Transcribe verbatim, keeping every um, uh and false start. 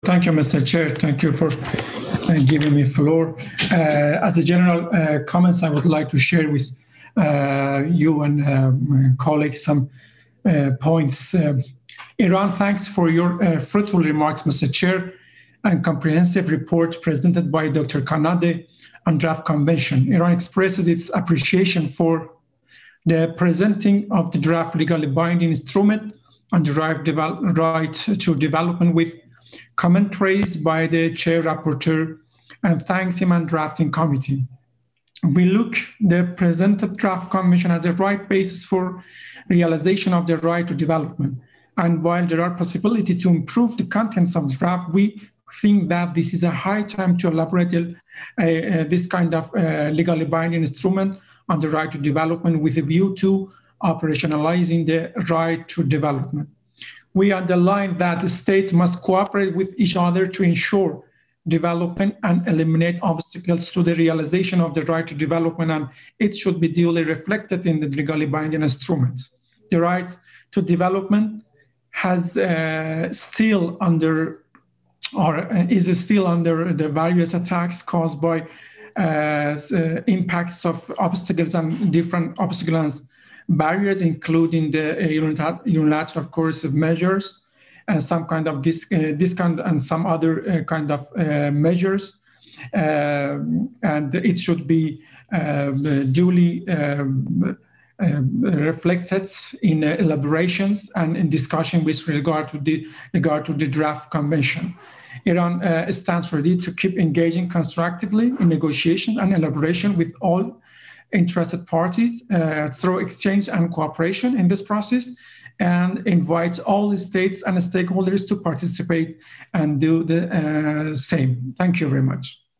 Thank you, Mister Chair. Thank you for uh, giving me floor. Uh, as a general uh, comments, I would like to share with uh, you and uh, my colleagues some uh, points. Uh, Iran, thanks for your uh, fruitful remarks, Mister Chair, and comprehensive report presented by Doctor Kanade on draft convention. Iran expresses its appreciation for the presenting of the draft legally binding instrument on the right, devel- right to development with commentaries by the chair rapporteur and thanks him and drafting committee. We look the presented draft convention as a right basis for realization of the right to development. And while there are possibility to improve the contents of the draft, we think that this is a high time to elaborate uh, uh, this kind of uh, legally binding instrument on the right to development with a view to operationalizing the right to development. We underline that the states must cooperate with each other to ensure development and eliminate obstacles to the realization of the right to development, and it should be duly reflected in the legally binding instruments. The right to development has uh, still under or is still under the various attacks caused by uh, uh, impacts of obstacles and different obstacles and barriers, including the uh, unilateral coercive measures and some kind of this, uh, this kind and some other uh, kind of uh, measures. Uh, and it should be um, duly um, uh, reflected in uh, elaborations and in discussion with regard to the regard to the draft convention. Iran uh, stands ready to keep engaging constructively in negotiation and elaboration with all interested parties uh, through exchange and cooperation in this process, and invites all the states and stakeholders to participate and do the uh, same. Thank you very much.